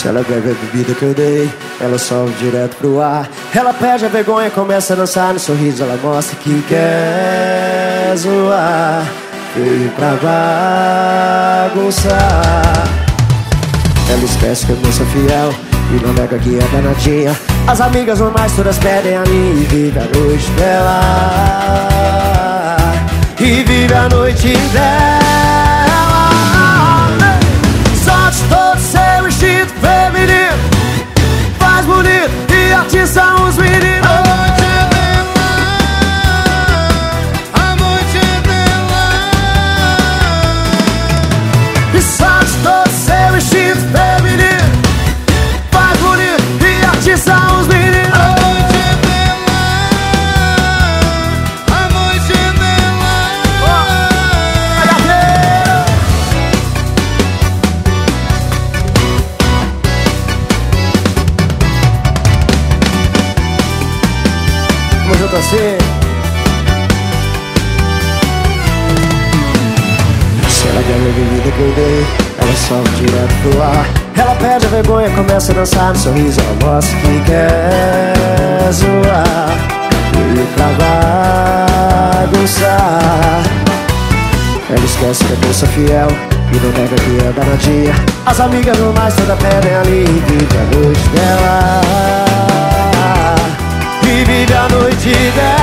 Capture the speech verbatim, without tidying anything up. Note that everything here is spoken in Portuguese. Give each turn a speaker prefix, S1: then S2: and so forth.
S1: Se ela bebe a bebida que eu dei, ela sobe direto pro ar. Ela perde a vergonha, começa a dançar. No sorriso ela mostra que quer zoar. Veio pra bagunçar. Ela esquece que é moça fiel e não nega que é danadinha. As amigas normais todas pedem a mim e vive a noite dela. E vive a noite dela. Solte todo seu instinto feminino, faz bonito e atiça os meninos.
S2: A noite dela, a noite dela.
S1: E solte todo seu instinto feminino, faz bonito e atiça os meninos. Junto assim. Se ela ganha a bebida que eu dei, ela sobe direto pro ar. Ela perde a vergonha, começa a dançar. No sorriso ela mostra que quer zoar. Veio pra bagunçar. Ela esquece que é moça fiel e não nega que é danadinha. As amigas normais toda pedem ali e vive a noite dela. E vive a noite dela.